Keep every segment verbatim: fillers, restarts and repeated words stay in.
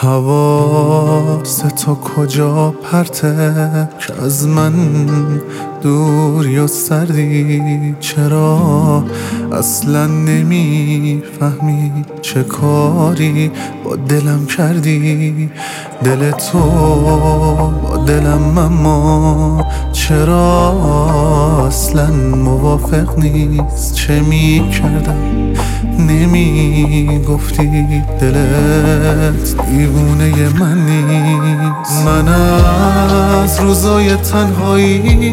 حواس تو کجا پرته که از من دور یا سردی؟ چرا اصلا نمیفهمی چه کاری با دلم کردی؟ دل تو با دلم اما چرا اصلا موافق نیست؟ چه میکردم نمی گفتی؟ دلت دیوونه من نیست؟ من از روزای تنهایی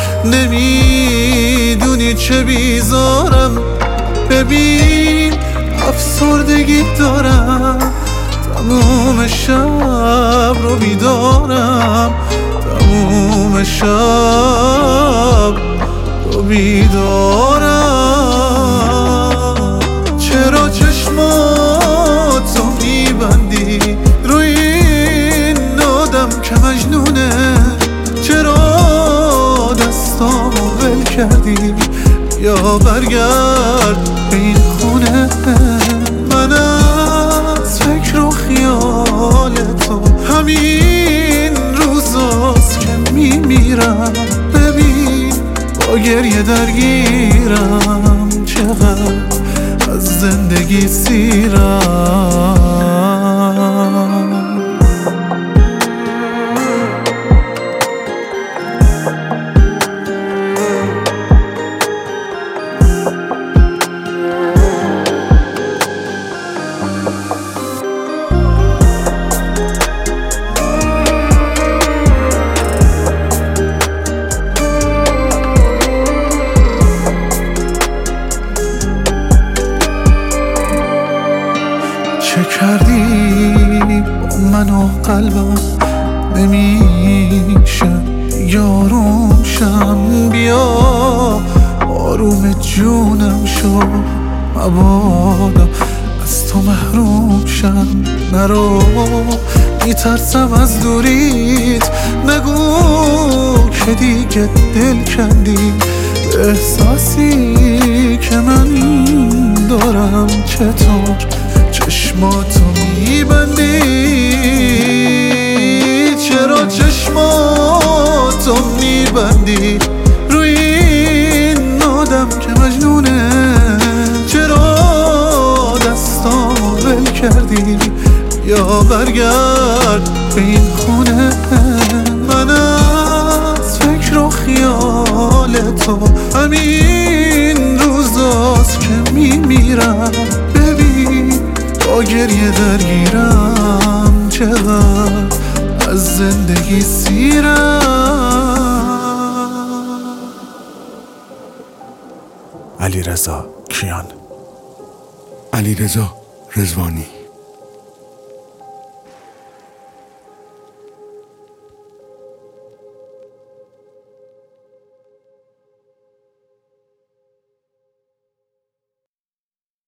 نمیدونی چه بیزارم. ببین افسردگی دارم، تموم شب رو بیدارم، تموم شب رو بیدارم. چرا چشماتو میبندی روی این آدم که مجنونه؟ چرا دستامو ول کردی؟ یا برگرد به این خونه. من از فکر و خیال تو همین روزاست که میمیرم. ببین با گریه درگیرم، چقدر از زندگی سیرم. چه کردی با من و قلبم؟ نمیشه یاروم شم، بیا آروم جونم شو. مبادا از تو محروم شم، نرو میترسم از دوریت. نگو که دیگه دل کندی به احساسی که من دارم. چطور چشماتو میبندی؟ چرا چشماتو میبندی روی این آدم که مجنونه؟ چرا دستامو ول کردی؟ یا برگرد به این خونه. من از فکر و خیال تو همین روزاست که میمیرم. ببین با گریه درگیرم، چقدر از زندگی سیرم. علیرضا کیان، علیرضا رضوانی.